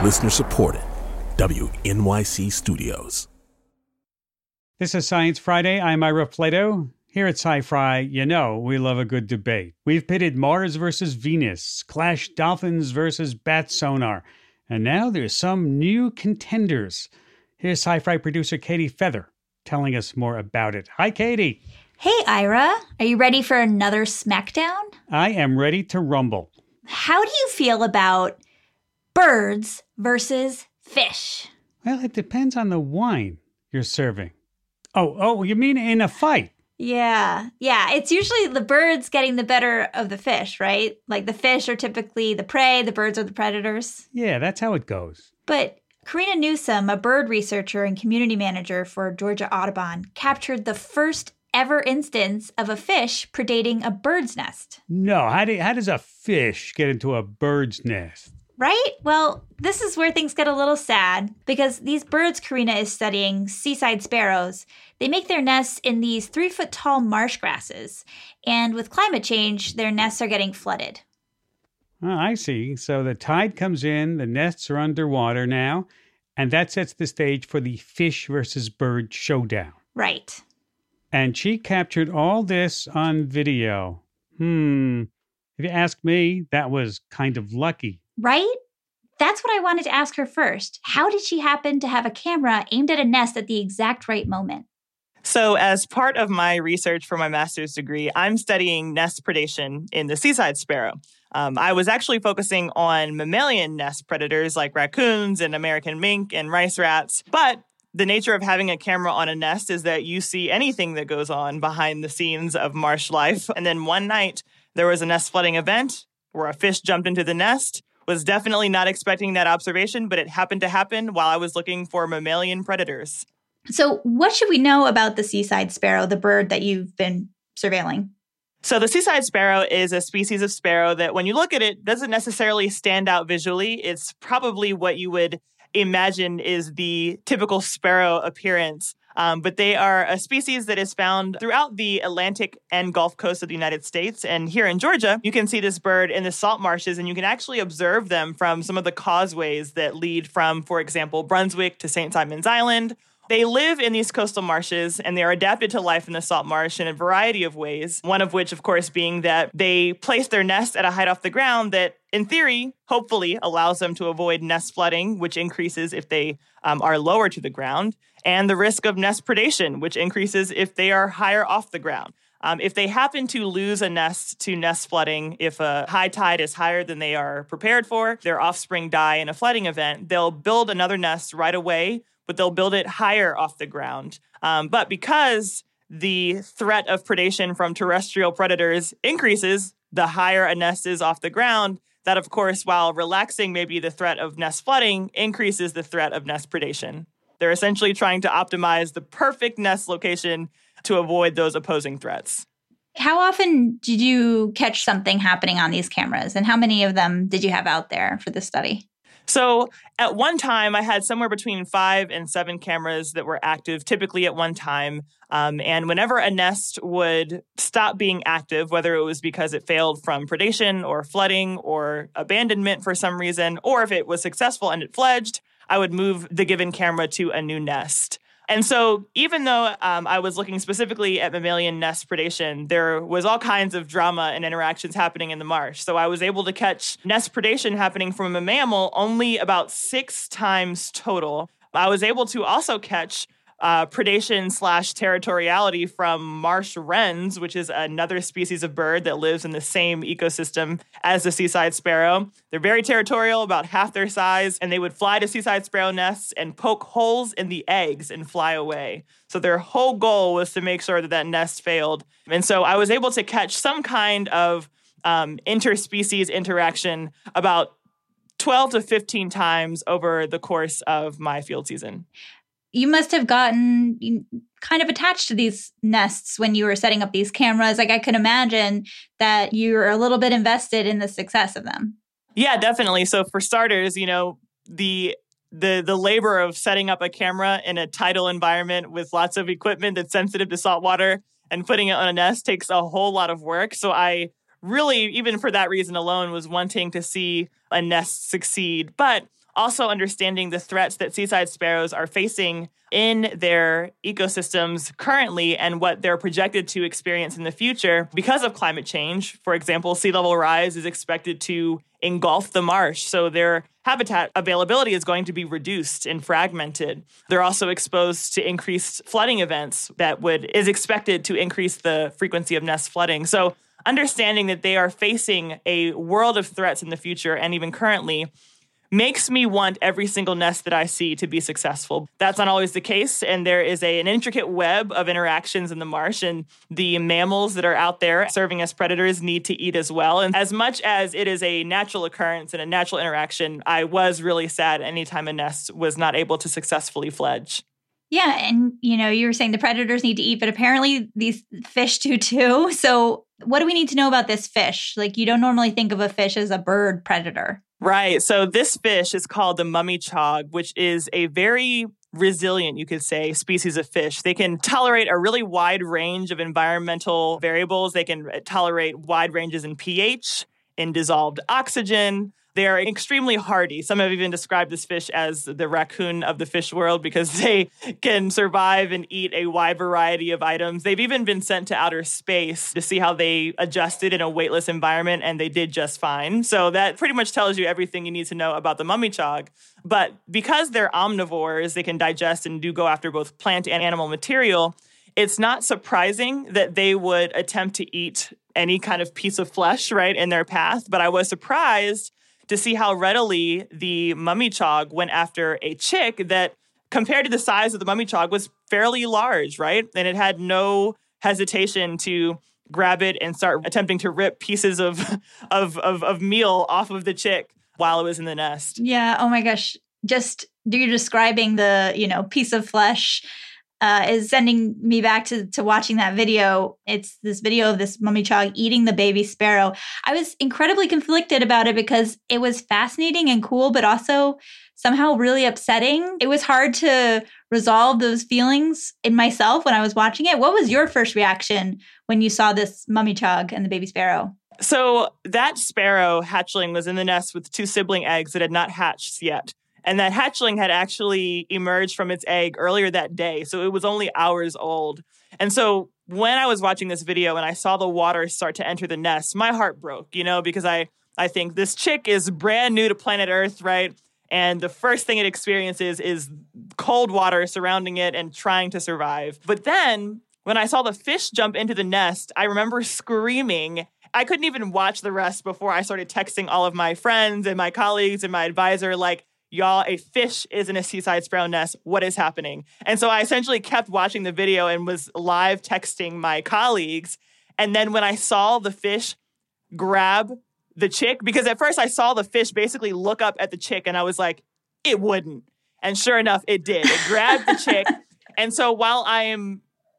Listener supported. WNYC Studios. This is Science Friday. I'm Ira Flato. Here at Sci-Fi, you know we love a good debate. We've pitted Mars versus Venus, Clash Dolphins versus Bat Sonar, and now there's some new contenders. Here's Sci-Fi producer Katie Feather telling us more about it. Hi, Katie. Hey, Ira. Are you ready for another smackdown? I am ready to rumble. How do you feel about birds versus fish? Well, it depends on the wine you're serving. Oh, you mean in a fight? Yeah. It's usually the birds getting the better of the fish, right? Like the fish are typically the prey, the birds are the predators. Yeah, that's how it goes. But Karina Newsom, a bird researcher and community manager for Georgia Audubon, captured the first ever instance of a fish predating a bird's nest. No, how does a fish get into a bird's nest? Right? Well, this is where things get a little sad because these birds Karina is studying, seaside sparrows, they make their nests in these 3-foot-tall marsh grasses. And with climate change, their nests are getting flooded. Oh, I see. So the tide comes in, the nests are underwater now, and that sets the stage for the fish versus bird showdown. Right. And she captured all this on video. If you ask me, that was kind of lucky. Right? That's what I wanted to ask her first. How did she happen to have a camera aimed at a nest at the exact right moment? So as part of my research for my master's degree, I'm studying nest predation in the seaside sparrow. I was actually focusing on mammalian nest predators like raccoons and American mink and rice rats. But the nature of having a camera on a nest is that you see anything that goes on behind the scenes of marsh life. And then one night, there was a nest flooding event where a fish jumped into the nest. Was definitely not expecting that observation, but it happened to happen while I was looking for mammalian predators. So what should we know about the seaside sparrow, the bird that you've been surveilling? So the seaside sparrow is a species of sparrow that when you look at it, doesn't necessarily stand out visually. It's probably what you would imagine is the typical sparrow appearance. But they are a species that is found throughout the Atlantic and Gulf Coast of the United States. And here in Georgia, you can see this bird in the salt marshes, and you can actually observe them from some of the causeways that lead from, for example, Brunswick to St. Simon's Island. They live in these coastal marshes, and they are adapted to life in the salt marsh in a variety of ways, one of which, of course, being that they place their nest at a height off the ground that, in theory, hopefully allows them to avoid nest flooding, which increases if they are lower to the ground, and the risk of nest predation, which increases if they are higher off the ground. If they happen to lose a nest to nest flooding, if a high tide is higher than they are prepared for, their offspring die in a flooding event, they'll build another nest right away, but they'll build it higher off the ground. But because the threat of predation from terrestrial predators increases, the higher a nest is off the ground, that, of course, while relaxing maybe the threat of nest flooding, increases the threat of nest predation. They're essentially trying to optimize the perfect nest location to avoid those opposing threats. How often did you catch something happening on these cameras, and how many of them did you have out there for the study? So at one time, I had somewhere between 5 and 7 cameras that were active, typically at one time. And whenever a nest would stop being active, whether it was because it failed from predation or flooding or abandonment for some reason, or if it was successful and it fledged, I would move the given camera to a new nest. And so even though I was looking specifically at mammalian nest predation, there was all kinds of drama and interactions happening in the marsh. So I was able to catch nest predation happening from a mammal only about 6 times total. I was able to also catch predation/territoriality from marsh wrens, which is another species of bird that lives in the same ecosystem as the seaside sparrow. They're very territorial, about half their size, and they would fly to seaside sparrow nests and poke holes in the eggs and fly away. So their whole goal was to make sure that that nest failed. And so I was able to catch some kind of interspecies interaction about 12 to 15 times over the course of my field season. You must have gotten kind of attached to these nests when you were setting up these cameras. Like, I could imagine that you're a little bit invested in the success of them. Yeah, definitely. So for starters, you know, the labor of setting up a camera in a tidal environment with lots of equipment that's sensitive to salt water and putting it on a nest takes a whole lot of work. So I really, even for that reason alone, was wanting to see a nest succeed. But also understanding the threats that seaside sparrows are facing in their ecosystems currently and what they're projected to experience in the future because of climate change. For example, sea level rise is expected to engulf the marsh, so their habitat availability is going to be reduced and fragmented. They're also exposed to increased flooding events that is expected to increase the frequency of nest flooding. So understanding that they are facing a world of threats in the future and even currently makes me want every single nest that I see to be successful. That's not always the case, and there is an intricate web of interactions in the marsh, and the mammals that are out there serving as predators need to eat as well. And as much as it is a natural occurrence and a natural interaction, I was really sad anytime a nest was not able to successfully fledge. Yeah, and you were saying the predators need to eat, but apparently these fish do too. So what do we need to know about this fish? Like, you don't normally think of a fish as a bird predator. Right. So this fish is called the mummichog, which is a very resilient, you could say, species of fish. They can tolerate a really wide range of environmental variables. They can tolerate wide ranges in pH, in dissolved oxygen. They are extremely hardy. Some have even described this fish as the raccoon of the fish world because they can survive and eat a wide variety of items. They've even been sent to outer space to see how they adjusted in a weightless environment, and they did just fine. So that pretty much tells you everything you need to know about the mummichog. But because they're omnivores, they can digest and do go after both plant and animal material. It's not surprising that they would attempt to eat any kind of piece of flesh, right, in their path. But I was surprised to see how readily the mummichog went after a chick that, compared to the size of the mummichog, was fairly large, right? And it had no hesitation to grab it and start attempting to rip pieces of meal off of the chick while it was in the nest. Yeah. Oh my gosh. Just you're describing the, piece of flesh is sending me back to watching that video. It's this video of this mummichog eating the baby sparrow. I was incredibly conflicted about it because it was fascinating and cool, but also somehow really upsetting. It was hard to resolve those feelings in myself when I was watching it. What was your first reaction when you saw this mummichog and the baby sparrow? So that sparrow hatchling was in the nest with 2 sibling eggs that had not hatched yet. And that hatchling had actually emerged from its egg earlier that day. So it was only hours old. And so when I was watching this video and I saw the water start to enter the nest, my heart broke, because I think this chick is brand new to planet Earth, right? And the first thing it experiences is cold water surrounding it and trying to survive. But then when I saw the fish jump into the nest, I remember screaming. I couldn't even watch the rest before I started texting all of my friends and my colleagues and my advisor, like, y'all, a fish is in a seaside sparrow nest. What is happening? And so I essentially kept watching the video and was live texting my colleagues. And then when I saw the fish grab the chick, because at first I saw the fish basically look up at the chick and I was like, it wouldn't. And sure enough, it did. It grabbed the chick. And so while I am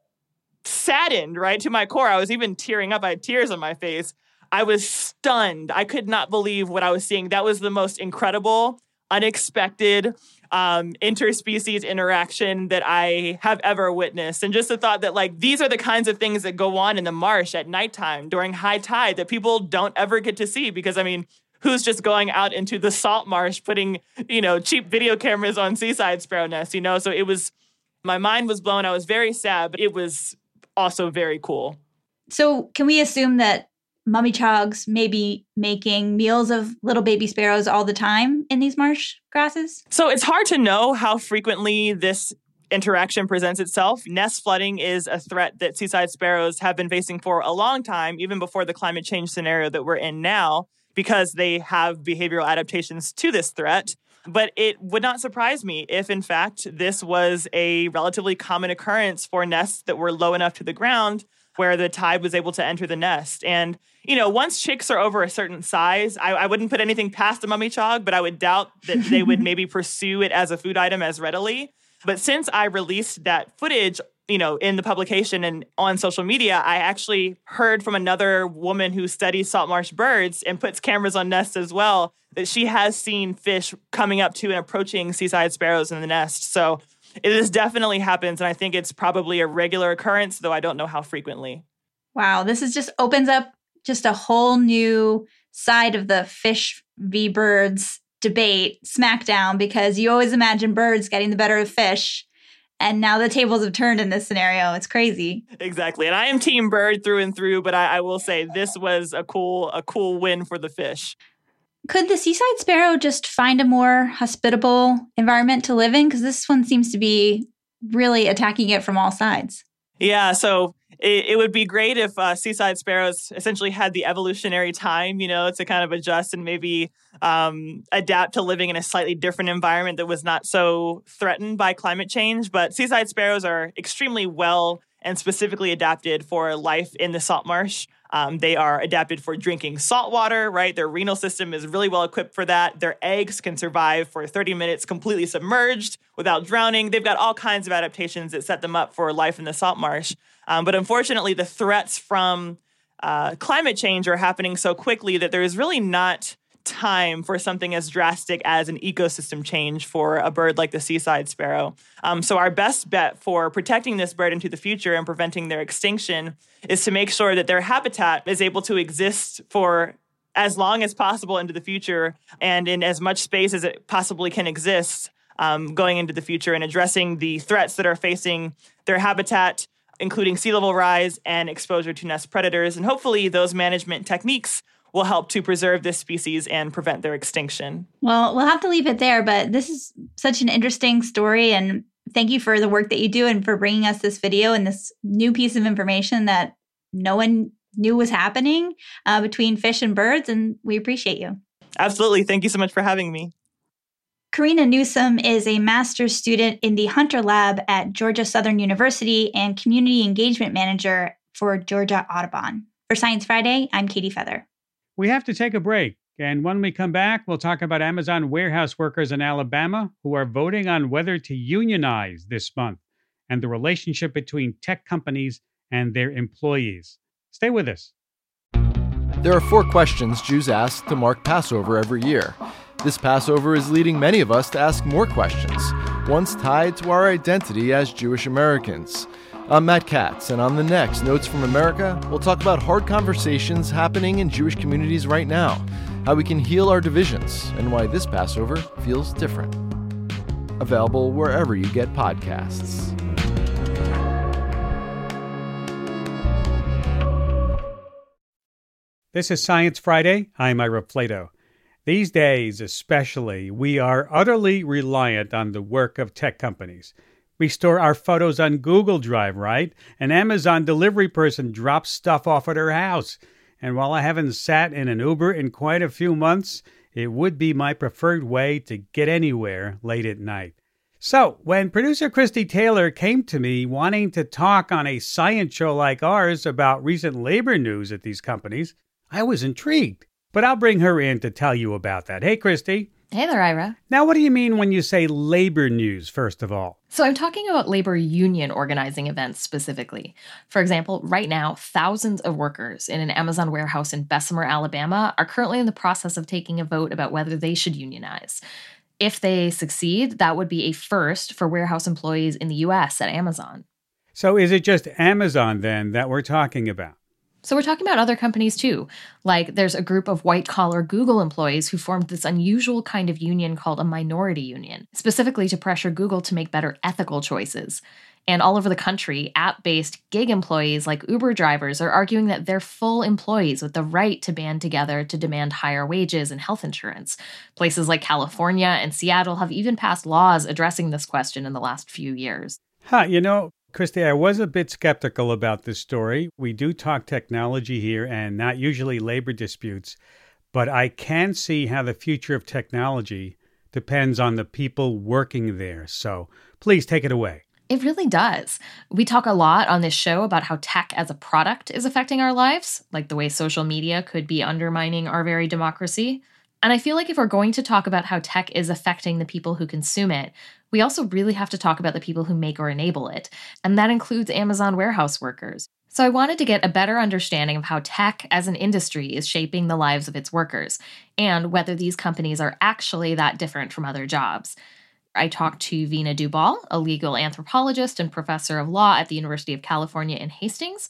saddened, right, to my core, I was even tearing up. I had tears on my face. I was stunned. I could not believe what I was seeing. That was the most incredible, unexpected interspecies interaction that I have ever witnessed. And just the thought that, like, these are the kinds of things that go on in the marsh at nighttime during high tide that people don't ever get to see because, who's just going out into the salt marsh putting, cheap video cameras on seaside sparrow nests, So it was, my mind was blown. I was very sad, but it was also very cool. So can we assume that mummichogs may be making meals of little baby sparrows all the time in these marsh grasses? So it's hard to know how frequently this interaction presents itself. Nest flooding is a threat that seaside sparrows have been facing for a long time, even before the climate change scenario that we're in now, because they have behavioral adaptations to this threat. But it would not surprise me if, in fact, this was a relatively common occurrence for nests that were low enough to the ground where the tide was able to enter the nest. And, once chicks are over a certain size, I wouldn't put anything past a mummichog, but I would doubt that they would maybe pursue it as a food item as readily. But since I released that footage, in the publication and on social media, I actually heard from another woman who studies salt marsh birds and puts cameras on nests as well, that she has seen fish coming up to and approaching seaside sparrows in the nest. So it definitely happens, and I think it's probably a regular occurrence, though I don't know how frequently. Wow, this is opens up just a whole new side of the fish v birds debate smackdown because you always imagine birds getting the better of fish. And now the tables have turned in this scenario. It's crazy. Exactly. And I am team bird through and through, but I will say this was a cool win for the fish. Could the seaside sparrow just find a more hospitable environment to live in? Because this one seems to be really attacking it from all sides. Yeah, so it would be great if seaside sparrows essentially had the evolutionary time, to kind of adjust and maybe adapt to living in a slightly different environment that was not so threatened by climate change. But seaside sparrows are extremely well and specifically adapted for life in the salt marsh. They are adapted for drinking salt water, right? Their renal system is really well equipped for that. Their eggs can survive for 30 minutes completely submerged without drowning. They've got all kinds of adaptations that set them up for life in the salt marsh. But unfortunately, the threats from climate change are happening so quickly that there is really not time for something as drastic as an ecosystem change for a bird like the seaside sparrow. So our best bet for protecting this bird into the future and preventing their extinction is to make sure that their habitat is able to exist for as long as possible into the future and in as much space as it possibly can exist going into the future, and addressing the threats that are facing their habitat, including sea level rise and exposure to nest predators. And hopefully those management techniques will help to preserve this species and prevent their extinction. Well, we'll have to leave it there, but this is such an interesting story, and thank you for the work that you do and for bringing us this video and this new piece of information that no one knew was happening between fish and birds, and we appreciate you. Absolutely. Thank you so much for having me. Karina Newsom is a master's student in the Hunter Lab at Georgia Southern University and Community Engagement Manager for Georgia Audubon. For Science Friday, I'm Katie Feather. We have to take a break, and when we come back, we'll talk about Amazon warehouse workers in Alabama who are voting on whether to unionize this month and the relationship between tech companies and their employees. Stay with us. There are 4 questions Jews ask to mark Passover every year. This Passover is leading many of us to ask more questions, ones tied to our identity as Jewish Americans. I'm Matt Katz, and on the next Notes from America, we'll talk about hard conversations happening in Jewish communities right now, how we can heal our divisions, and why this Passover feels different. Available wherever you get podcasts. This is Science Friday. I'm Ira Flato. These days, especially, we are utterly reliant on the work of tech companies. We store our photos on Google Drive, right? An Amazon delivery person drops stuff off at her house. And while I haven't sat in an Uber in quite a few months, it would be my preferred way to get anywhere late at night. So, when producer Christy Taylor came to me wanting to talk on a science show like ours about recent labor news at these companies, I was intrigued. But I'll bring her in to tell you about that. Hey, Christy. Hey there, Ira. Now, what do you mean when you say labor news, first of all? So I'm talking about labor union organizing events specifically. For example, right now, thousands of workers in an Amazon warehouse in Bessemer, Alabama, are currently in the process of taking a vote about whether they should unionize. If they succeed, that would be a first for warehouse employees in the U.S. at Amazon. So is it just Amazon, then, that we're talking about? So we're talking about other companies too. Like there's a group of white-collar Google employees who formed this unusual kind of union called a minority union, specifically to pressure Google to make better ethical choices. And all over the country, app-based gig employees like Uber drivers are arguing that they're full employees with the right to band together to demand higher wages and health insurance. Places like California and Seattle have even passed laws addressing this question in the last few years. Christy, I was a bit skeptical about this story. We do talk technology here and not usually labor disputes, but I can see how the future of technology depends on the people working there. So please take it away. It really does. We talk a lot on this show about how tech as a product is affecting our lives, like the way social media could be undermining our very democracy. And I feel like if we're going to talk about how tech is affecting the people who consume it, we also really have to talk about the people who make or enable it. And that includes Amazon warehouse workers. So I wanted to get a better understanding of how tech as an industry is shaping the lives of its workers, and whether these companies are actually that different from other jobs. I talked to Veena Dubal, a legal anthropologist and professor of law at the University of California in Hastings,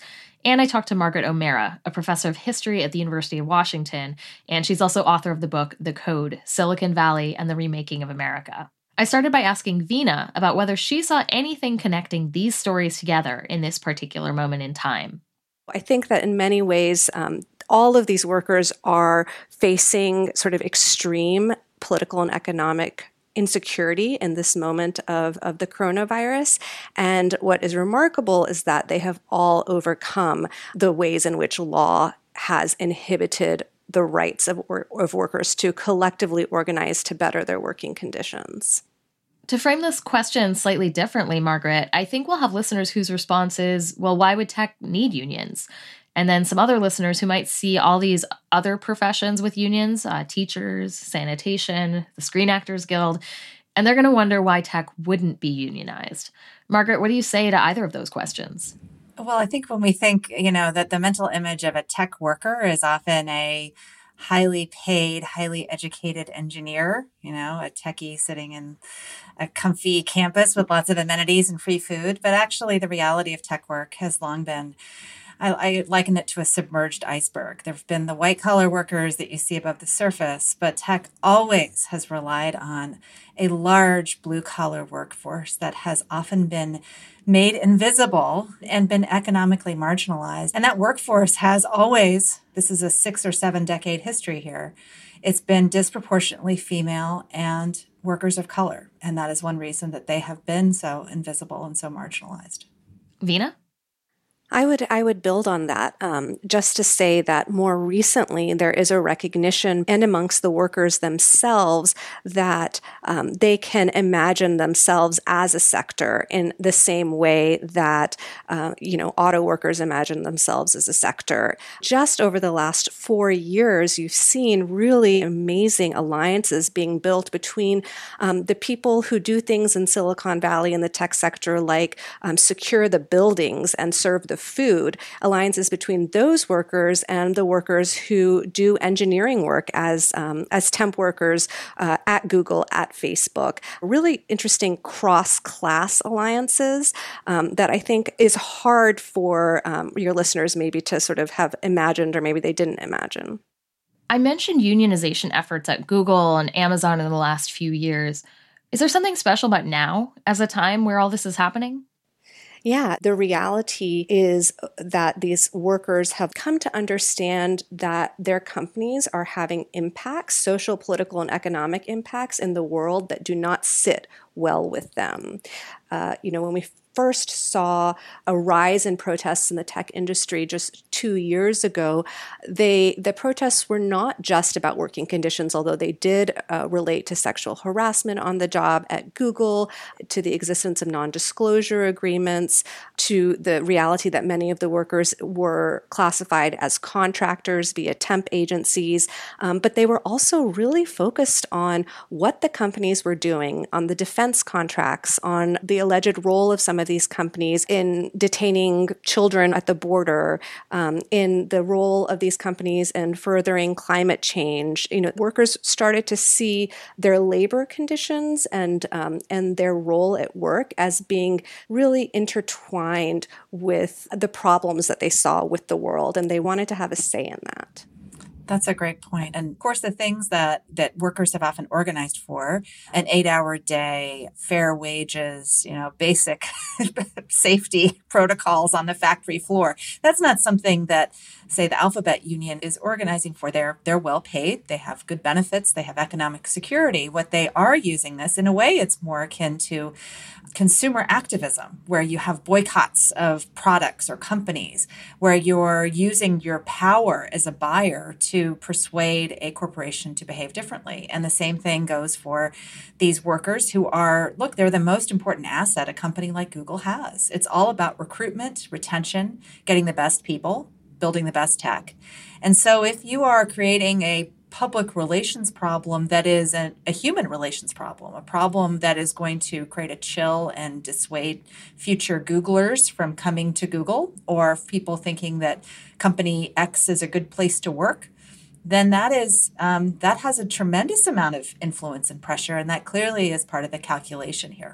And I talked to Margaret O'Mara, a professor of history at the University of Washington, and she's also author of the book The Code: Silicon Valley and the Remaking of America. I started by asking Veena about whether she saw anything connecting these stories together in this particular moment in time. I think that in many ways, all of these workers are facing sort of extreme political and economic insecurity in this moment of the coronavirus. And what is remarkable is that they have all overcome the ways in which law has inhibited the rights of workers to collectively organize to better their working conditions. To frame this question slightly differently, Margaret, I think we'll have listeners whose response is, well, why would tech need unions? And then some other listeners who might see all these other professions with unions, teachers, sanitation, the Screen Actors Guild, and they're going to wonder why tech wouldn't be unionized. Margaret, what do you say to either of those questions? Well, I think when we think, that the mental image of a tech worker is often a highly paid, highly educated engineer, a techie sitting in a comfy campus with lots of amenities and free food. But actually, the reality of tech work has long been, I liken it to a submerged iceberg. There have been the white-collar workers that you see above the surface, but tech always has relied on a large blue-collar workforce that has often been made invisible and been economically marginalized. And that workforce has always, this is a 6 or 7 decade history here, it's been disproportionately female and workers of color. And that is one reason that they have been so invisible and so marginalized. Veena? I would build on that, just to say that more recently there is a recognition and amongst the workers themselves that they can imagine themselves as a sector in the same way that auto workers imagine themselves as a sector. Just over the last 4 years, you've seen really amazing alliances being built between the people who do things in Silicon Valley in the tech sector, like secure the buildings and serve the food, alliances between those workers and the workers who do engineering work as temp workers at Google, at Facebook. Really interesting cross-class alliances that I think is hard for your listeners maybe to sort of have imagined, or maybe they didn't imagine. I mentioned unionization efforts at Google and Amazon in the last few years. Is there something special about now as a time where all this is happening? Yeah, the reality is that these workers have come to understand that their companies are having impacts, social, political, and economic impacts in the world that do not sit well with them. When we first saw a rise in protests in the tech industry just 2 years ago, the protests were not just about working conditions, although they did relate to sexual harassment on the job at Google, to the existence of non-disclosure agreements, to the reality that many of the workers were classified as contractors via temp agencies. But they were also really focused on what the companies were doing, on the defense contracts, on the alleged role of some of these companies in detaining children at the border, in the role of these companies in furthering climate change. Workers started to see their labor conditions and their role at work as being really intertwined with the problems that they saw with the world, and they wanted to have a say in that. That's a great point. And of course, the things that workers have often organized for, an 8-hour day, fair wages, basic safety protocols on the factory floor, that's not something that, say, the Alphabet Union is organizing for. They're well paid. They have good benefits. They have economic security. What they are using this, in a way, it's more akin to consumer activism, where you have boycotts of products or companies, where you're using your power as a buyer to persuade a corporation to behave differently. And the same thing goes for these workers who are, they're the most important asset a company like Google has. It's all about recruitment, retention, getting the best people, building the best tech. And so if you are creating a public relations problem that is a human relations problem, a problem that is going to create a chill and dissuade future Googlers from coming to Google, or people thinking that company X is a good place to work, then that has a tremendous amount of influence and pressure, and that clearly is part of the calculation here.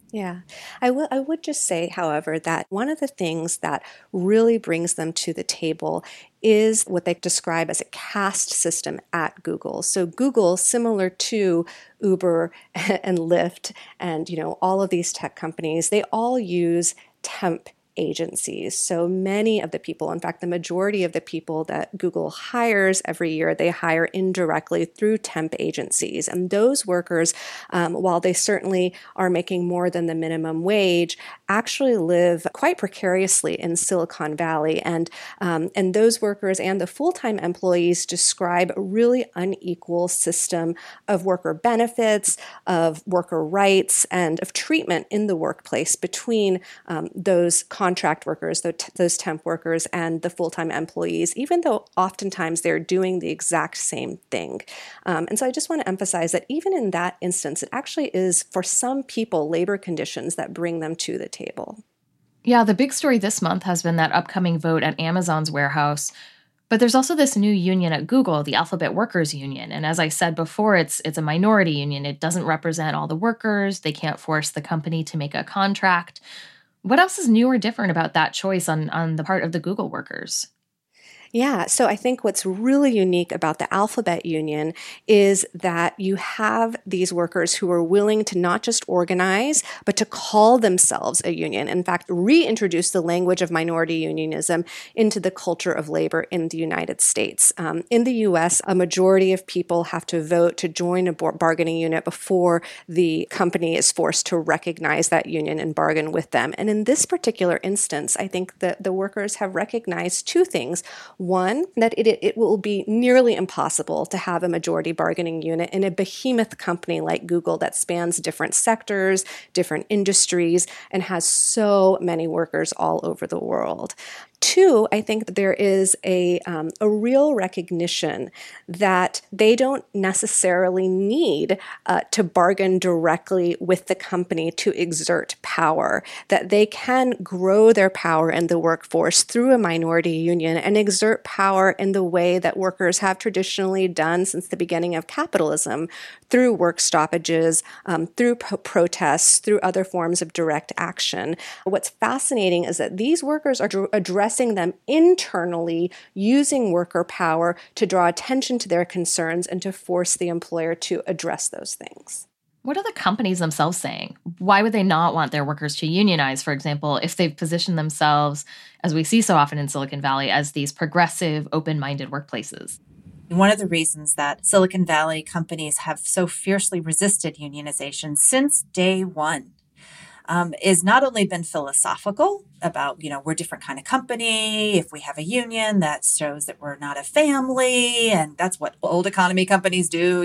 Yeah, I would just say, however, that one of the things that really brings them to the table is what they describe as a caste system at Google. So Google, similar to Uber and Lyft and, all of these tech companies, they all use temp agencies. So many of the people, in fact, the majority of the people that Google hires every year, they hire indirectly through temp agencies. And those workers, while they certainly are making more than the minimum wage, actually live quite precariously in Silicon Valley. And those workers and the full-time employees describe a really unequal system of worker benefits, of worker rights, and of treatment in the workplace between those contract workers, those temp workers, and the full-time employees, even though oftentimes they're doing the exact same thing. And so I just want to emphasize that even in that instance, it actually is, for some people, labor conditions that bring them to the table. Yeah, the big story this month has been that upcoming vote at Amazon's warehouse. But there's also this new union at Google, the Alphabet Workers Union. And as I said before, it's a minority union. It doesn't represent all the workers. They can't force the company to make a contract. What else is new or different about that choice on the part of the Google workers? Yeah, so I think what's really unique about the Alphabet Union is that you have these workers who are willing to not just organize, but to call themselves a union. In fact, reintroduce the language of minority unionism into the culture of labor in the United States. In the U.S., a majority of people have to vote to join a bargaining unit before the company is forced to recognize that union and bargain with them. And in this particular instance, I think that the workers have recognized two things. One, that it will be nearly impossible to have a majority bargaining unit in a behemoth company like Google that spans different sectors, different industries, and has so many workers all over the world. Two, I think that there is a real recognition that they don't necessarily need to bargain directly with the company to exert power, that they can grow their power in the workforce through a minority union and exert power in the way that workers have traditionally done since the beginning of capitalism, through work stoppages, through protests, through other forms of direct action. What's fascinating is that these workers are addressing them internally, using worker power to draw attention to their concerns and to force the employer to address those things. What are the companies themselves saying? Why would they not want their workers to unionize, for example, if they've positioned themselves, as we see so often in Silicon Valley, as these progressive, open-minded workplaces? One of the reasons that Silicon Valley companies have so fiercely resisted unionization since day one is not only been philosophical about, we're a different kind of company. If we have a union, that shows that we're not a family. And that's what old economy companies do,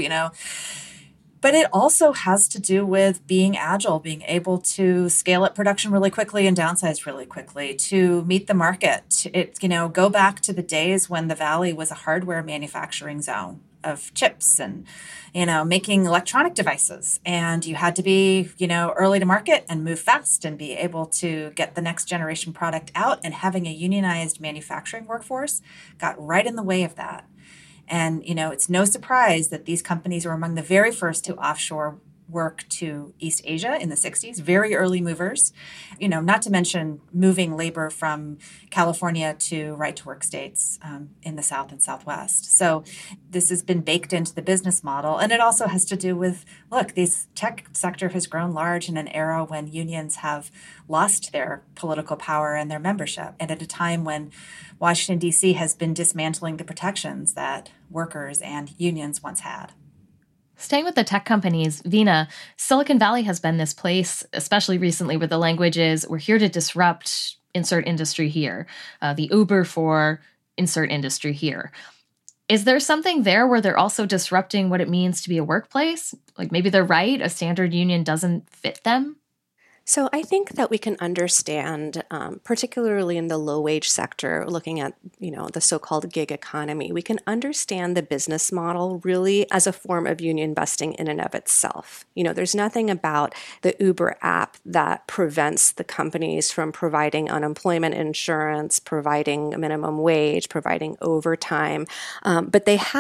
But it also has to do with being agile, being able to scale up production really quickly and downsize really quickly to meet the market. Go back to the days when the Valley was a hardware manufacturing zone of chips and, making electronic devices. And you had to be, early to market and move fast and be able to get the next generation product out. And having a unionized manufacturing workforce got right in the way of that. And, it's no surprise that these companies were among the very first to offshore work to East Asia in the 60s, very early movers, not to mention moving labor from California to right-to-work states in the South and Southwest. So this has been baked into the business model. And it also has to do with, this tech sector has grown large in an era when unions have lost their political power and their membership, and at a time when Washington, D.C. has been dismantling the protections that workers and unions once had. Staying with the tech companies, Veena, Silicon Valley has been this place, especially recently, where the language is, we're here to disrupt insert industry here, the Uber for insert industry here. Is there something there where they're also disrupting what it means to be a workplace? Like maybe they're right, a standard union doesn't fit them? So I think that we can understand, particularly in the low-wage sector, looking at, the so-called gig economy, we can understand the business model really as a form of union busting in and of itself. There's nothing about the Uber app that prevents the companies from providing unemployment insurance, providing a minimum wage, providing overtime, but they have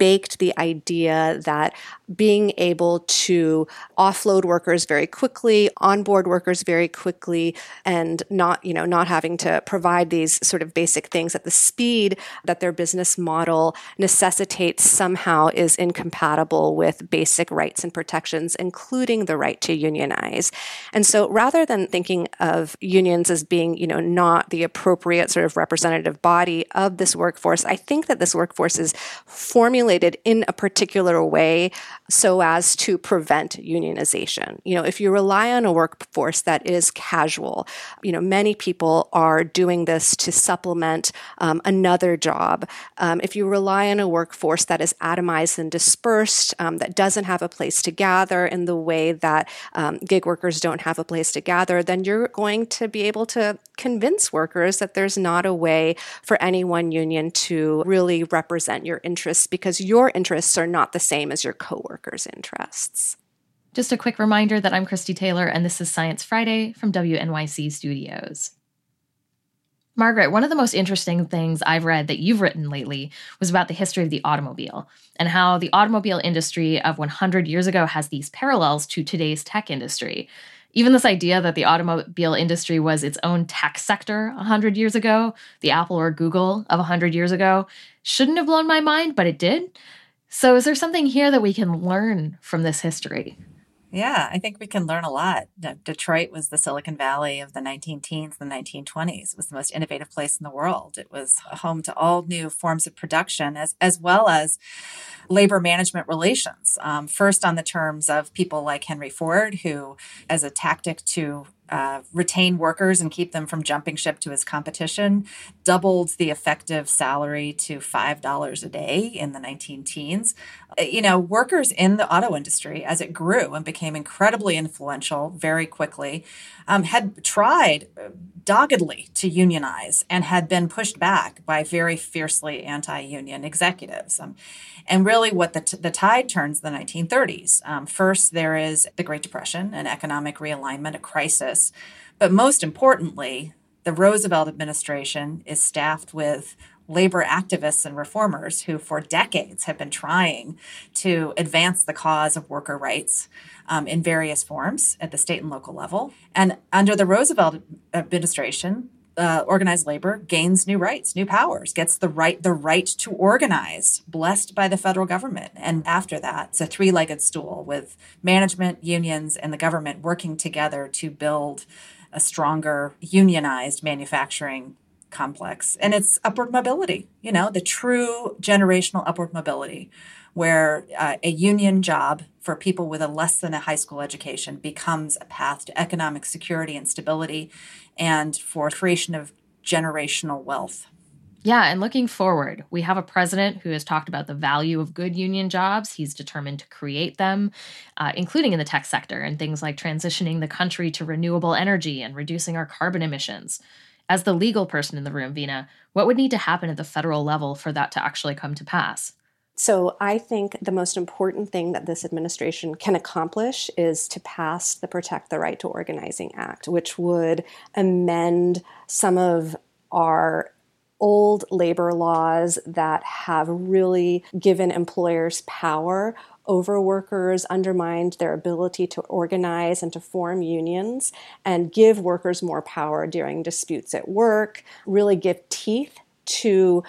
baked the idea that being able to offload workers very quickly, onboard workers very quickly, and not having to provide these sort of basic things at the speed that their business model necessitates somehow is incompatible with basic rights and protections, including the right to unionize. And so rather than thinking of unions as being, not the appropriate sort of representative body of this workforce, I think that this workforce is formulated in a particular way so as to prevent unionization. If you rely on a workforce that is casual, many people are doing this to supplement another job. If you rely on a workforce that is atomized and dispersed, that doesn't have a place to gather in the way that gig workers don't have a place to gather, then you're going to be able to convince workers that there's not a way for any one union to really represent your interests because your interests are not the same as your coworkers' interests. Just a quick reminder that I'm Christy Taylor, and this is Science Friday from WNYC Studios. Margaret, one of the most interesting things I've read that you've written lately was about the history of the automobile and how the automobile industry of 100 years ago has these parallels to today's tech industry. Even this idea that the automobile industry was its own tech sector 100 years ago, the Apple or Google of 100 years ago, shouldn't have blown my mind, but it did. So is there something here that we can learn from this history? Yeah, I think we can learn a lot. Detroit was the Silicon Valley of the 19-teens, the 1920s. It was the most innovative place in the world. It was home to all new forms of production as well as labor management relations. First on the terms of people like Henry Ford, who, as a tactic to retain workers and keep them from jumping ship to his competition, doubled the effective salary to $5 a day in the 19-teens. Workers in the auto industry, as it grew and became incredibly influential very quickly, had tried doggedly to unionize and had been pushed back by very fiercely anti-union executives. And really what the tide turns in the 1930s. First, there is the Great Depression, an economic realignment, a crisis. But most importantly, the Roosevelt administration is staffed with labor activists and reformers who for decades have been trying to advance the cause of worker rights in various forms at the state and local level. And under the Roosevelt administration, organized labor gains new rights, new powers, gets the right to organize, blessed by the federal government. And after that, it's a three-legged stool with management, unions, and the government working together to build a stronger unionized manufacturing complex. And it's upward mobility, the true generational upward mobility, where a union job for people with a less than a high school education becomes a path to economic security and stability and for creation of generational wealth. Yeah, and looking forward, we have a president who has talked about the value of good union jobs. He's determined to create them, including in the tech sector and things like transitioning the country to renewable energy and reducing our carbon emissions. As the legal person in the room, Veena, what would need to happen at the federal level for that to actually come to pass? So I think the most important thing that this administration can accomplish is to pass the Protect the Right to Organizing Act, which would amend some of our old labor laws that have really given employers power over workers, undermined their ability to organize and to form unions, and give workers more power during disputes at work, really give teeth to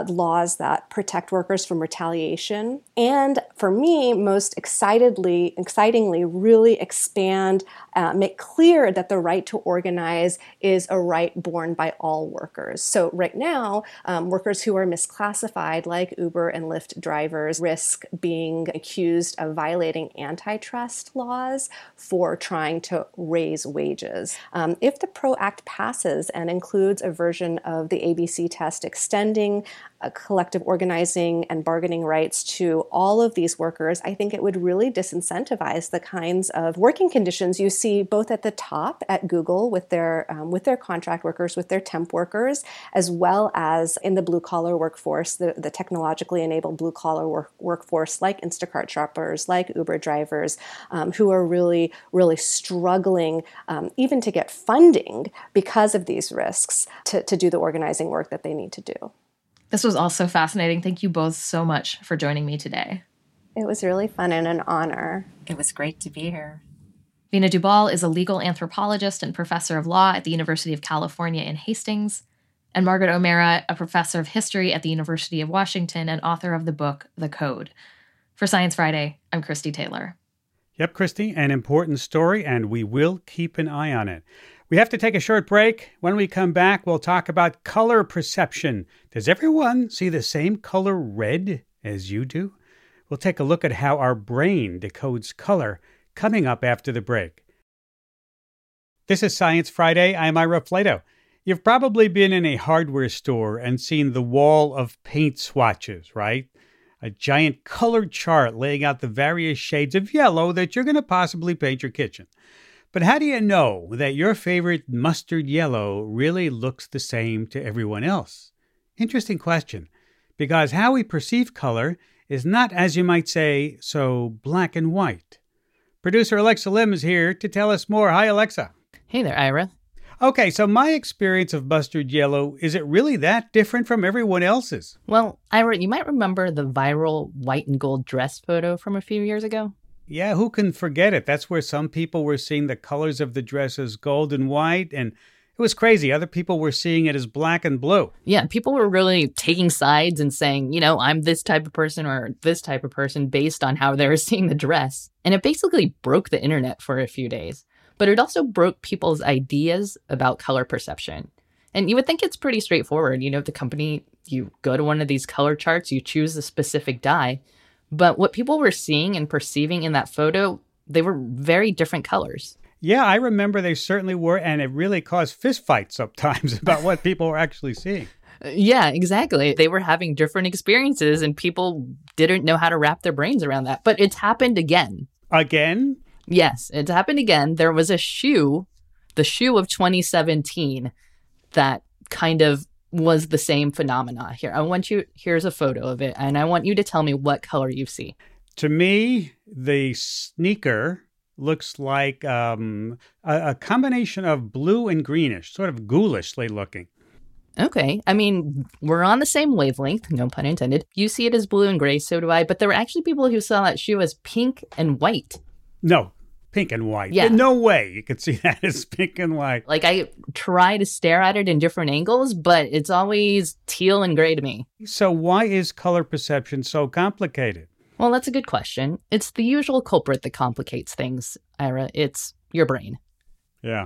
laws that protect workers from retaliation. And for me, most excitingly, really expand, make clear that the right to organize is a right borne by all workers. So right now, workers who are misclassified, like Uber and Lyft drivers, risk being accused of violating antitrust laws for trying to raise wages. If the PRO Act passes and includes a version of the ABC test extending collective organizing and bargaining rights to all of these workers, I think it would really disincentivize the kinds of working conditions you see both at the top at Google with their contract workers, with their temp workers, as well as in the blue-collar workforce, the technologically enabled blue-collar workforce like Instacart shoppers, like Uber drivers, who are really, really struggling even to get funding because of these risks to do the organizing work that they need to do. This was also fascinating. Thank you both so much for joining me today. It was really fun and an honor. It was great to be here. Veena Dubal is a legal anthropologist and professor of law at the University of California in Hastings, and Margaret O'Meara, a professor of history at the University of Washington and author of the book The Code. For Science Friday, I'm Christy Taylor. Yep, Christy, an important story, and we will keep an eye on it. We have to take a short break. When we come back, we'll talk about color perception. Does everyone see the same color red as you do? We'll take a look at how our brain decodes color coming up after the break. This is Science Friday. I'm Ira Flato. You've probably been in a hardware store and seen the wall of paint swatches, right? A giant colored chart laying out the various shades of yellow that you're going to possibly paint your kitchen. But how do you know that your favorite mustard yellow really looks the same to everyone else? Interesting question, because how we perceive color is not, as you might say, so black and white. Producer Alexa Lim is here to tell us more. Hi, Alexa. Hey there, Ira. Okay, so my experience of mustard yellow, is it really that different from everyone else's? Well, Ira, you might remember the viral white and gold dress photo from a few years ago. Yeah, who can forget it? That's where some people were seeing the colors of the dress as gold and white, and it was crazy. Other people were seeing it as black and blue. Yeah, people were really taking sides and saying, I'm this type of person or this type of person based on how they were seeing the dress. And it basically broke the internet for a few days. But it also broke people's ideas about color perception. And you would think it's pretty straightforward. The company, you go to one of these color charts, you choose a specific dye. But what people were seeing and perceiving in that photo, they were very different colors. Yeah, I remember they certainly were, and it really caused fistfights sometimes about what people were actually seeing. Yeah, exactly. They were having different experiences, and people didn't know how to wrap their brains around that. But it's happened again. Again? Yes, it's happened again. There was a shoe, the shoe of 2017, that kind of was the same phenomena. Here's a photo of it, and I want you to tell me what color you see. To me, the sneaker looks like a combination of blue and greenish, sort of ghoulishly looking. Okay. I mean, we're on the same wavelength, no pun intended. You see it as blue and gray, so do I, but there were actually people who saw that shoe as pink and white. No, pink and white. Yeah. No way you could see that as pink and white. Like, I try to stare at it in different angles, but it's always teal and gray to me. So why is color perception so complicated? Well, that's a good question. It's the usual culprit that complicates things, Ira. It's your brain. Yeah.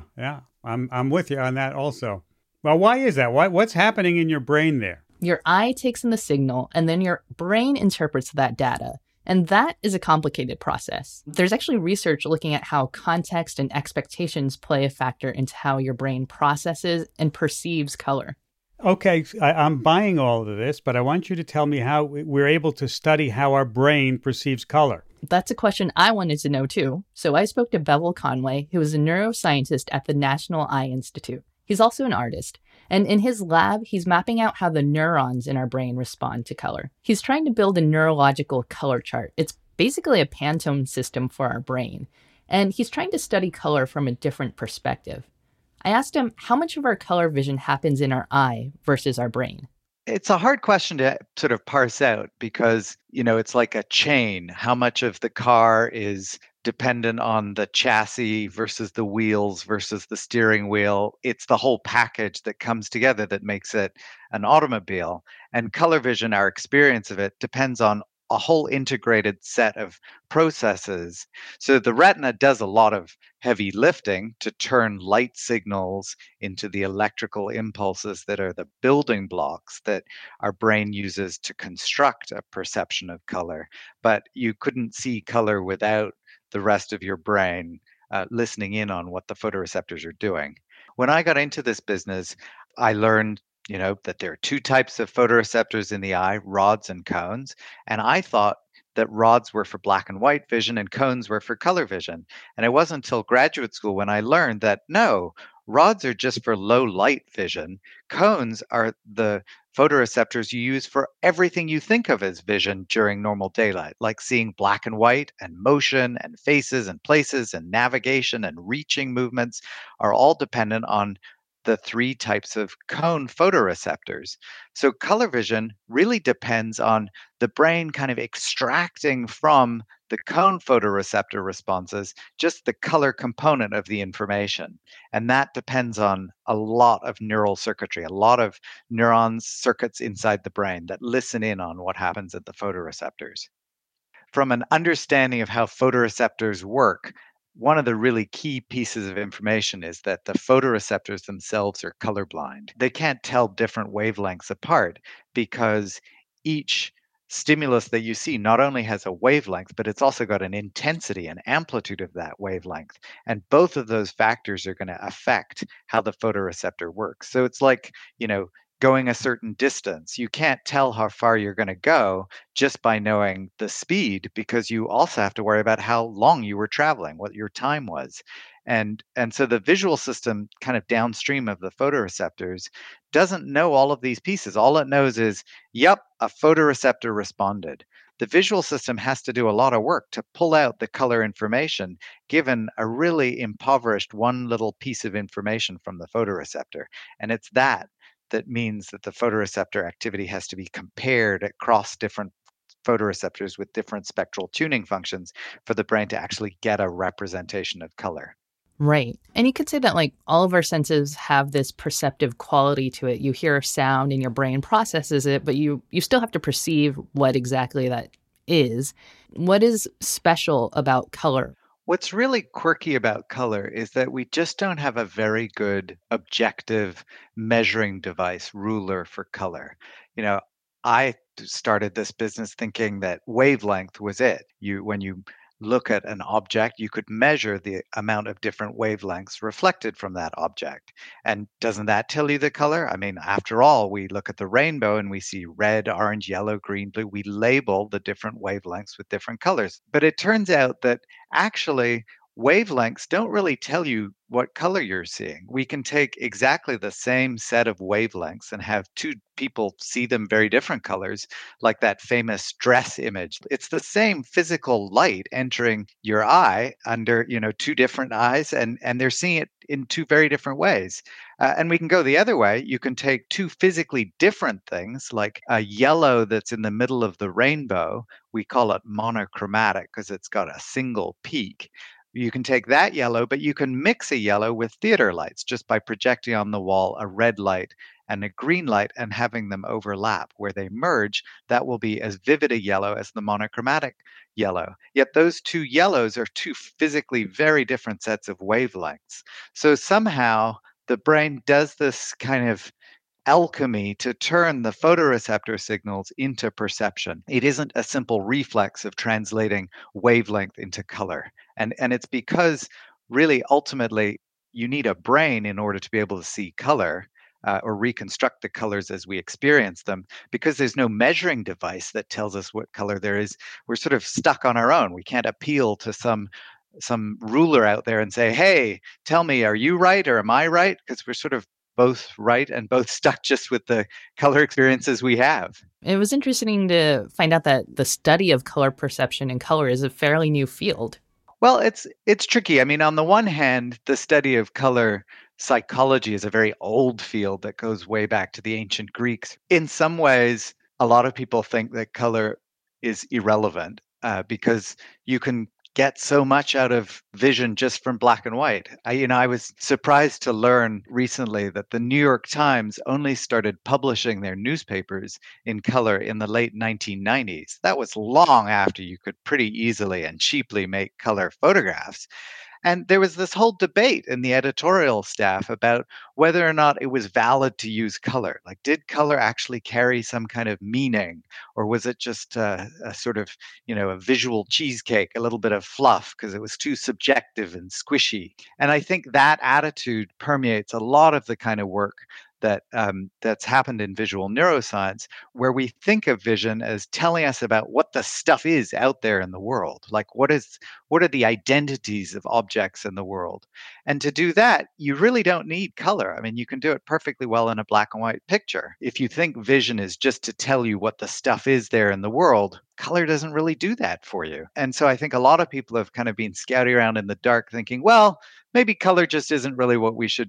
I'm with you on that also. Well, why is that? What's happening in your brain there? Your eye takes in the signal, and then your brain interprets that data. And that is a complicated process. There's actually research looking at how context and expectations play a factor into how your brain processes and perceives color. Okay, I'm buying all of this, but I want you to tell me how we're able to study how our brain perceives color. That's a question I wanted to know too. So I spoke to Bevel Conway, who is a neuroscientist at the National Eye Institute. He's also an artist. And in his lab, he's mapping out how the neurons in our brain respond to color. He's trying to build a neurological color chart. It's basically a Pantone system for our brain. And he's trying to study color from a different perspective. I asked him how much of our color vision happens in our eye versus our brain. It's a hard question to sort of parse out because, it's like a chain. How much of the car is dependent on the chassis versus the wheels versus the steering wheel? It's the whole package that comes together that makes it an automobile. And color vision, our experience of it, depends on a whole integrated set of processes. So the retina does a lot of heavy lifting to turn light signals into the electrical impulses that are the building blocks that our brain uses to construct a perception of color. But you couldn't see color without the rest of your brain listening in on what the photoreceptors are doing. When I got into this business, I learned that there are two types of photoreceptors in the eye, rods and cones. And I thought that rods were for black and white vision and cones were for color vision. And it wasn't until graduate school when I learned that no, rods are just for low light vision. Cones are the photoreceptors you use for everything you think of as vision during normal daylight, like seeing black and white and motion and faces and places and navigation and reaching movements are all dependent on the three types of cone photoreceptors. So color vision really depends on the brain kind of extracting from the cone photoreceptor responses just the color component of the information. And that depends on a lot of neural circuitry, a lot of neurons, circuits inside the brain that listen in on what happens at the photoreceptors. From an understanding of how photoreceptors work, one of the really key pieces of information is that the photoreceptors themselves are colorblind. They can't tell different wavelengths apart because each stimulus that you see not only has a wavelength, but it's also got an intensity and amplitude of that wavelength. And both of those factors are going to affect how the photoreceptor works. So it's like, going a certain distance. You can't tell how far you're going to go just by knowing the speed, because you also have to worry about how long you were traveling, what your time was. And so the visual system kind of downstream of the photoreceptors doesn't know all of these pieces. All it knows is, yep, a photoreceptor responded. The visual system has to do a lot of work to pull out the color information, given a really impoverished one little piece of information from the photoreceptor. And it's that means that the photoreceptor activity has to be compared across different photoreceptors with different spectral tuning functions for the brain to actually get a representation of color. Right. And you could say that like all of our senses have this perceptive quality to it. You hear a sound and your brain processes it, but you still have to perceive what exactly that is. What is special about color? What's really quirky about color is that we just don't have a very good objective measuring device, ruler for color. I started this business thinking that wavelength was it. When you look at an object, you could measure the amount of different wavelengths reflected from that object. And doesn't that tell you the color? I mean, after all, we look at the rainbow and we see red, orange, yellow, green, blue. We label the different wavelengths with different colors. But it turns out that actually wavelengths don't really tell you what color you're seeing. We can take exactly the same set of wavelengths and have two people see them very different colors, like that famous dress image. It's the same physical light entering your eye under, two different eyes, and they're seeing it in two very different ways. And we can go the other way. You can take two physically different things, like a yellow that's in the middle of the rainbow. We call it monochromatic because it's got a single peak. You can take that yellow, but you can mix a yellow with theater lights just by projecting on the wall a red light and a green light and having them overlap. Where they merge, that will be as vivid a yellow as the monochromatic yellow. Yet those two yellows are two physically very different sets of wavelengths. So somehow the brain does this kind of alchemy to turn the photoreceptor signals into perception. It isn't a simple reflex of translating wavelength into color. And it's because really ultimately you need a brain in order to be able to see color or reconstruct the colors as we experience them, because there's no measuring device that tells us what color there is. We're sort of stuck on our own. We can't appeal to some ruler out there and say, hey, tell me, are you right or am I right? Because we're sort of both right and both stuck just with the color experiences we have. It was interesting to find out that the study of color perception and color is a fairly new field. Well, it's tricky. I mean, on the one hand, the study of color psychology is a very old field that goes way back to the ancient Greeks. In some ways, a lot of people think that color is irrelevant because you can get so much out of vision just from black and white. I was surprised to learn recently that the New York Times only started publishing their newspapers in color in the late 1990s. That was long after you could pretty easily and cheaply make color photographs. And there was this whole debate in the editorial staff about whether or not it was valid to use color. Like, did color actually carry some kind of meaning? Or was it just a sort of, a visual cheesecake, a little bit of fluff because it was too subjective and squishy? And I think that attitude permeates a lot of the kind of work that's happened in visual neuroscience, where we think of vision as telling us about what the stuff is out there in the world. Like, what are the identities of objects in the world? And to do that, you really don't need color. I mean, you can do it perfectly well in a black and white picture. If you think vision is just to tell you what the stuff is there in the world, color doesn't really do that for you. And so I think a lot of people have kind of been scouting around in the dark thinking, well, maybe color just isn't really what we should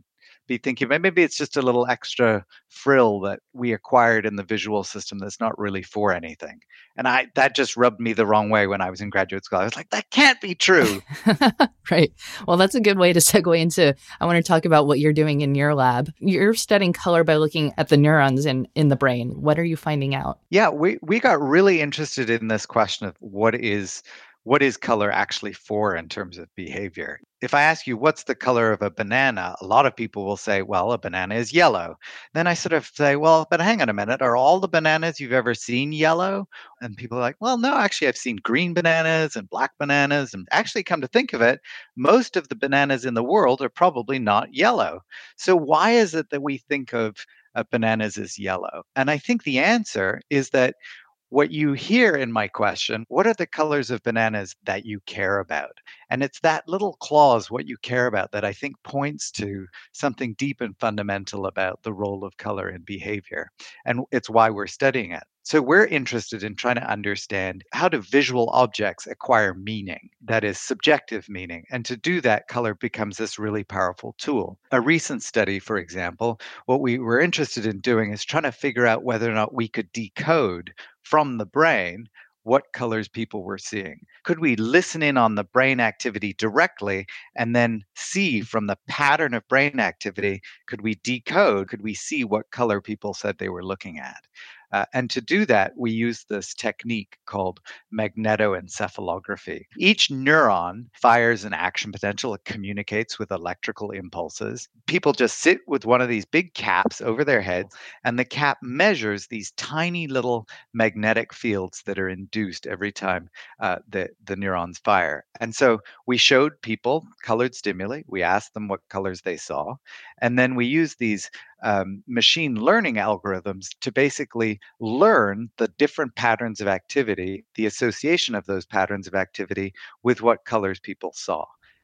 be thinking maybe it's just a little extra frill that we acquired in the visual system that's not really for anything. And that just rubbed me the wrong way when I was in graduate school. I was like, that can't be true. Right. Well, that's a good way to segue into, I want to talk about what you're doing in your lab. You're studying color by looking at the neurons in the brain. What are you finding out? Yeah, we got really interested in this question of what is color actually for in terms of behavior. If I ask you what's the color of a banana, a lot of people will say, well, a banana is yellow. Then I sort of say, well, but hang on a minute, are all the bananas you've ever seen yellow? And people are like, well, no, actually, I've seen green bananas and black bananas. And actually, come to think of it, most of the bananas in the world are probably not yellow. So why is it that we think of bananas as yellow? And I think the answer is that what you hear in my question, what are the colors of bananas that you care about? And it's that little clause, what you care about, that I think points to something deep and fundamental about the role of color in behavior. And it's why we're studying it. So we're interested in trying to understand, how do visual objects acquire meaning, that is subjective meaning? And to do that, color becomes this really powerful tool. A recent study, for example, what we were interested in doing is trying to figure out whether or not we could decode from the brain what colors people were seeing. Could we listen in on the brain activity directly and then see from the pattern of brain activity, could we decode, could we see what color people said they were looking at? And to do that, we use this technique called magnetoencephalography. Each neuron fires an action potential. It communicates with electrical impulses. People just sit with one of these big caps over their heads, and the cap measures these tiny little magnetic fields that are induced every time the neurons fire. And so we showed people colored stimuli. We asked them what colors they saw. And then we used these machine learning algorithms to basically learn the different patterns of activity, the association of those patterns of activity with what colors people saw.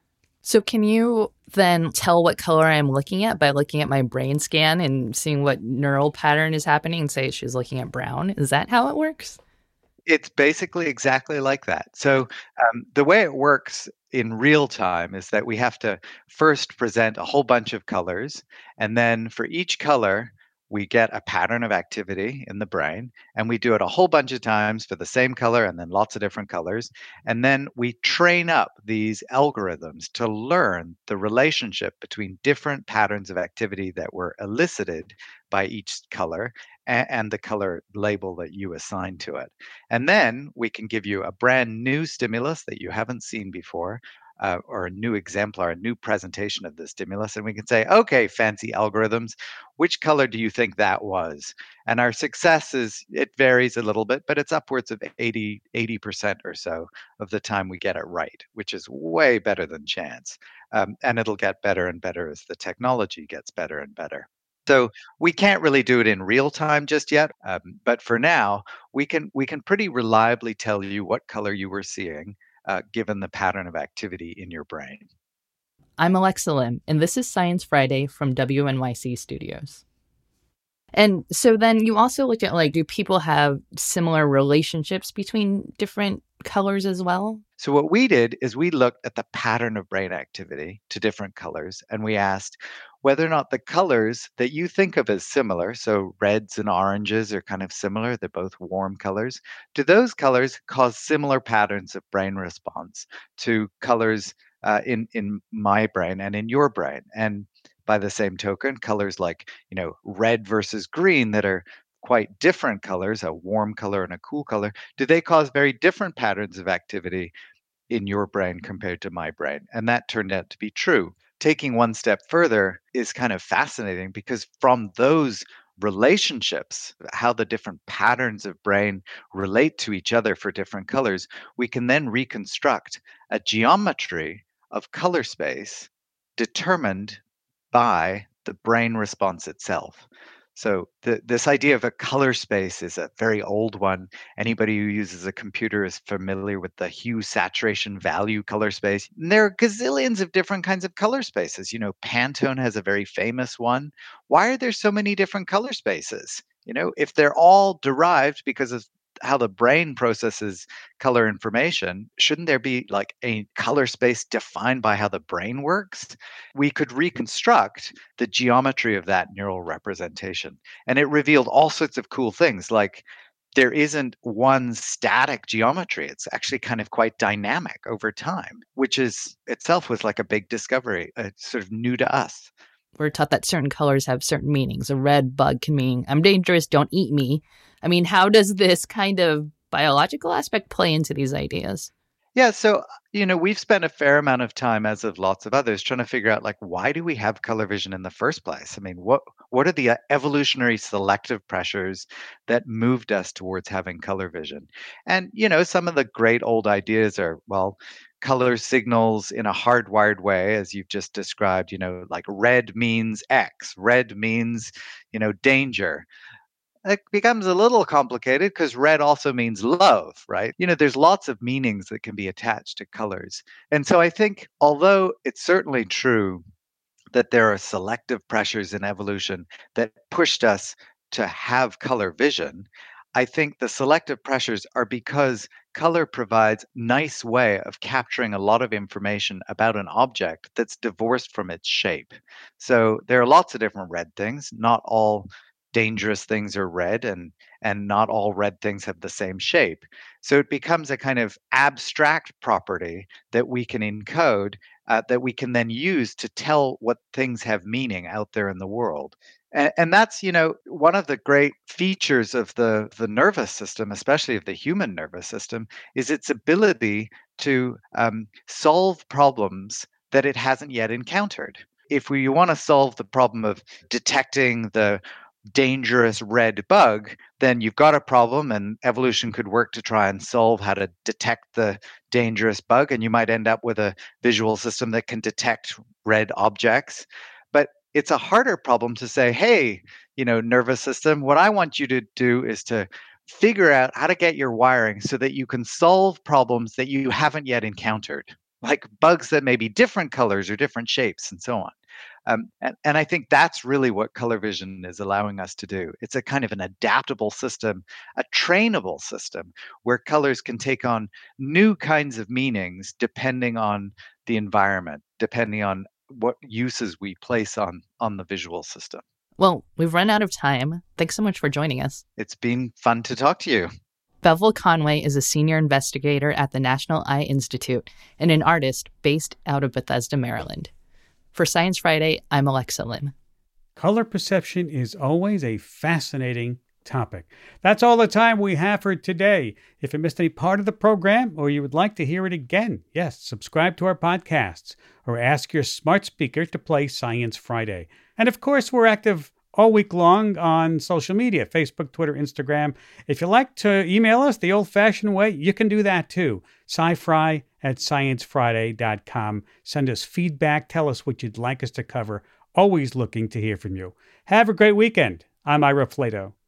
So can you then tell what color I'm looking at by looking at my brain scan and seeing what neural pattern is happening and say she's looking at brown? Is that how it works? It's basically exactly like that. So the way it works in real time is that we have to first present a whole bunch of colors, and then for each color, we get a pattern of activity in the brain, and we do it a whole bunch of times for the same color and then lots of different colors. And then we train up these algorithms to learn the relationship between different patterns of activity that were elicited by each color and the color label that you assign to it. And then we can give you a brand new stimulus that you haven't seen before, or a new exemplar, a new presentation of the stimulus. And we can say, okay, fancy algorithms, which color do you think that was? And our success it varies a little bit, but it's upwards of 80% or so of the time we get it right, which is way better than chance. And it'll get better and better as the technology gets better and better. So we can't really do it in real time just yet, but for now, we can pretty reliably tell you what color you were seeing, given the pattern of activity in your brain. I'm Alexa Lim, and this is Science Friday from WNYC Studios. And so then you also look at, do people have similar relationships between different colors as well? So what we did is we looked at the pattern of brain activity to different colors, and we asked whether or not the colors that you think of as similar, so reds and oranges are kind of similar, they're both warm colors, do those colors cause similar patterns of brain response to colors in my brain and in your brain? And by the same token, colors like, red versus green that are quite different colors, a warm color and a cool color, do they cause very different patterns of activity in your brain compared to my brain? And that turned out to be true. Taking one step further is kind of fascinating because from those relationships, how the different patterns of brain relate to each other for different colors, we can then reconstruct a geometry of color space determined by the brain response itself. So this idea of a color space is a very old one. Anybody who uses a computer is familiar with the hue saturation value color space. And there are gazillions of different kinds of color spaces. Pantone has a very famous one. Why are there so many different color spaces? If they're all derived because of how the brain processes color information, shouldn't there be like a color space defined by how the brain works? We could reconstruct the geometry of that neural representation. And it revealed all sorts of cool things, like there isn't one static geometry. It's actually kind of quite dynamic over time, which is itself was like a big discovery, sort of new to us. We're taught that certain colors have certain meanings. A red bug can mean, I'm dangerous, don't eat me. I mean, how does this kind of biological aspect play into these ideas? Yeah, so, we've spent a fair amount of time, as of lots of others, trying to figure out, like, why do we have color vision in the first place? I mean, what are the evolutionary selective pressures that moved us towards having color vision? And, some of the great old ideas are, well, color signals in a hardwired way, as you've just described, like red means X, red means, danger. It becomes a little complicated because red also means love, right? There's lots of meanings that can be attached to colors. And so I think, although it's certainly true that there are selective pressures in evolution that pushed us to have color vision, I think the selective pressures are because color provides a nice way of capturing a lot of information about an object that's divorced from its shape. So there are lots of different red things. Not all dangerous things are red, and not all red things have the same shape. So it becomes a kind of abstract property that we can encode, that we can then use to tell what things have meaning out there in the world. And that's, one of the great features of the nervous system, especially of the human nervous system, is its ability to solve problems that it hasn't yet encountered. If you want to solve the problem of detecting the dangerous red bug, then you've got a problem, and evolution could work to try and solve how to detect the dangerous bug, and you might end up with a visual system that can detect red objects. But it's a harder problem to say, hey, nervous system, what I want you to do is to figure out how to get your wiring so that you can solve problems that you haven't yet encountered, like bugs that may be different colors or different shapes and so on. And I think that's really what color vision is allowing us to do. It's a kind of an adaptable system, a trainable system, where colors can take on new kinds of meanings depending on the environment, depending on what uses we place on the visual system. Well, we've run out of time. Thanks so much for joining us. It's been fun to talk to you. Bevil Conway is a senior investigator at the National Eye Institute and an artist based out of Bethesda, Maryland. For Science Friday, I'm Alexa Lim. Color perception is always a fascinating topic. That's all the time we have for today. If you missed any part of the program or you would like to hear it again, yes, subscribe to our podcasts or ask your smart speaker to play Science Friday. And of course, we're active all week long on social media, Facebook, Twitter, Instagram. If you like to email us the old-fashioned way, you can do that too. scifri@sciencefriday.com. Send us feedback. Tell us what you'd like us to cover. Always looking to hear from you. Have a great weekend. I'm Ira Flato.